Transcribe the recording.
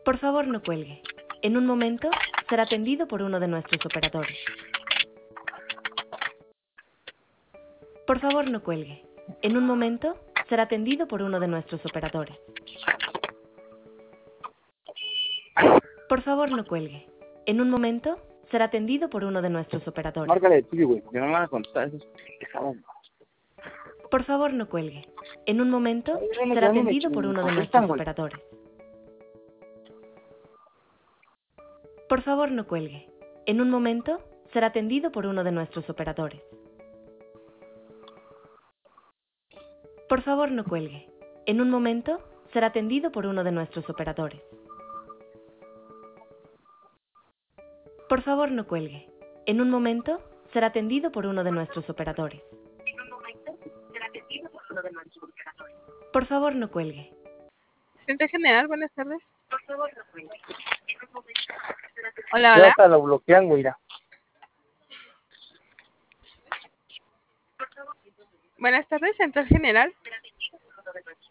Por favor, no cuelgue. En un momento será atendido por uno de nuestros operadores. Por favor, no cuelgue. En un momento será atendido por uno de nuestros operadores. Por favor, no cuelgue. En un momento será atendido por uno de nuestros operadores. Márcale de tuyo, güey, porque no me van a contestar esos pesados. Por favor, no cuelgue. En un momento Ay, será ya no me atendido por uno de contestan, nuestros güey. operadores. Por favor, no cuelgue. En un momento será atendido por uno de nuestros operadores. Por favor, no cuelgue. En un momento será atendido por uno de nuestros operadores. Por favor, no cuelgue. En un momento será atendido por uno de nuestros operadores. Por favor, no cuelgue. Centro General, buenas tardes. Hola, Ya hola. hasta lo bloquean, güey, mira. Buenas tardes, Central General.